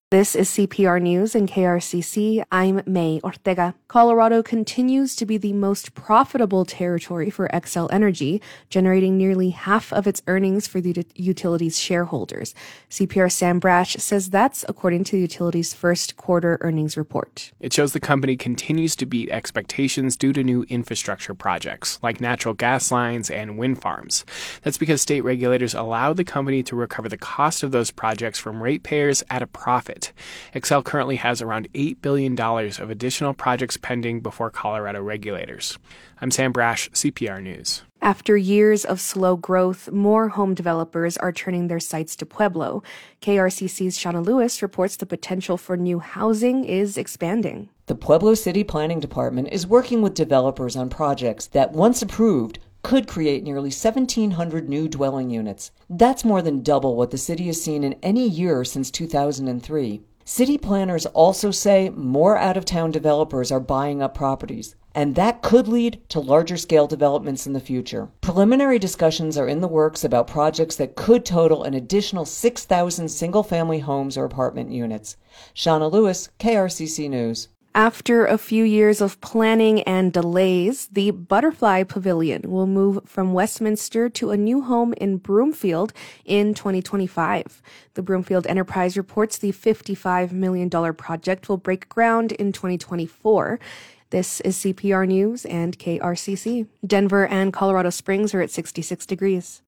This is CPR News and KRCC. I'm May Ortega. Colorado continues to be the most profitable territory for Xcel Energy, generating nearly half of its earnings for the utility's shareholders. CPR Sam Brash says that's according to the utility's first quarter earnings report. It shows the company continues to beat expectations due to new infrastructure projects, like natural gas lines and wind farms. That's because state regulators allowed the company to recover the cost of those projects from ratepayers at a profit. Xcel currently has around $8 billion of additional projects pending before Colorado regulators. I'm Sam Brash, CPR News. After years of slow growth, more home developers are turning their sights to Pueblo. KRCC's Shauna Lewis reports the potential for new housing is expanding. The Pueblo City Planning Department is working with developers on projects that, once approved, could create nearly 1,700 new dwelling units. That's more than double what the city has seen in any year since 2003. City planners also say more out-of-town developers are buying up properties, and that could lead to larger-scale developments in the future. Preliminary discussions are in the works about projects that could total an additional 6,000 single-family homes or apartment units. Shauna Lewis, KRCC News. After a few years of planning and delays, the Butterfly Pavilion will move from Westminster to a new home in Broomfield in 2025. The Broomfield Enterprise reports the $55 million project will break ground in 2024. This is CPR News and KRCC. Denver and Colorado Springs are at 66 degrees.